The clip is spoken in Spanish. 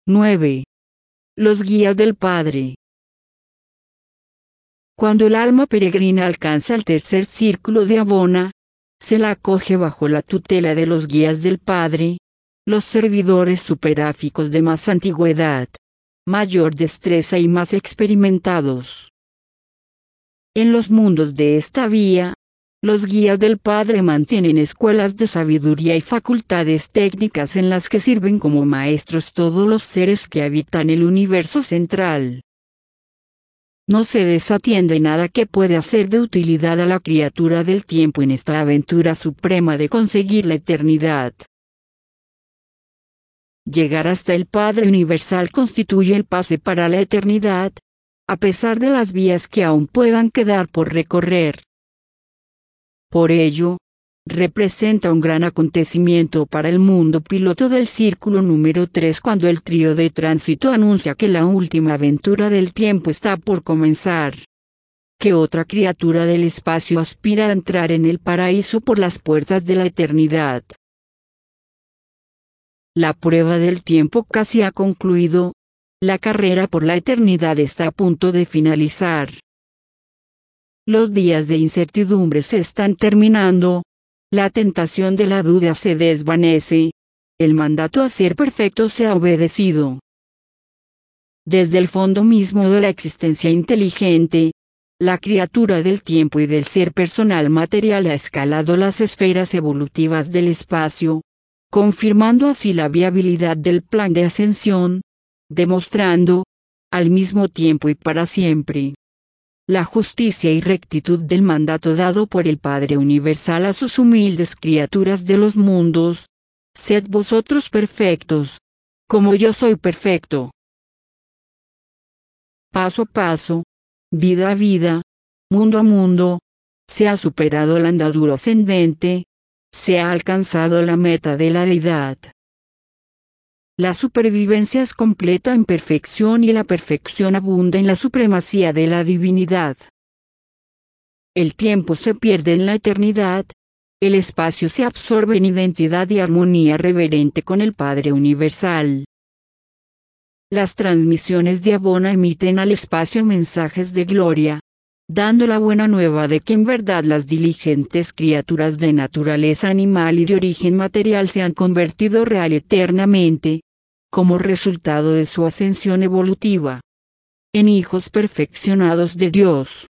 9. Los guías del Padre. Cuando el alma peregrina alcanza el tercer círculo de Abona, se la acoge bajo la tutela de los guías del Padre, los servidores superáficos de más antigüedad, mayor destreza y más experimentados. En los mundos de esta vía, los guías del Padre mantienen escuelas de sabiduría y facultades técnicas en las que sirven como maestros todos los seres que habitan el universo central. No se desatiende nada que pueda ser de utilidad a la criatura del tiempo en esta aventura suprema de conseguir la eternidad. Llegar hasta el Padre Universal constituye el pase para la eternidad, a pesar de las vías que aún puedan quedar por recorrer. Por ello, representa un gran acontecimiento para el mundo piloto del círculo número 3 cuando el trío de tránsito anuncia que la última aventura del tiempo está por comenzar. Que otra criatura del espacio aspira a entrar en el paraíso por las puertas de la eternidad. La prueba del tiempo casi ha concluido. La carrera por la eternidad está a punto de finalizar. Los días de incertidumbre se están terminando. La tentación de la duda se desvanece. El mandato a ser perfecto se ha obedecido. Desde el fondo mismo de la existencia inteligente, la criatura del tiempo y del ser personal material ha escalado las esferas evolutivas del espacio, confirmando así la viabilidad del plan de ascensión, demostrando, al mismo tiempo y para siempre, la justicia y rectitud del mandato dado por el Padre Universal a sus humildes criaturas de los mundos: sed vosotros perfectos, como yo soy perfecto. Paso a paso, vida a vida, mundo a mundo, se ha superado la andadura ascendente, se ha alcanzado la meta de la deidad. La supervivencia es completa en perfección y la perfección abunda en la supremacía de la divinidad. El tiempo se pierde en la eternidad, el espacio se absorbe en identidad y armonía reverente con el Padre Universal. Las transmisiones de Abona emiten al espacio mensajes de gloria, dando la buena nueva de que en verdad las diligentes criaturas de naturaleza animal y de origen material se han convertido real eternamente, como resultado de su ascensión evolutiva, en hijos perfeccionados de Dios.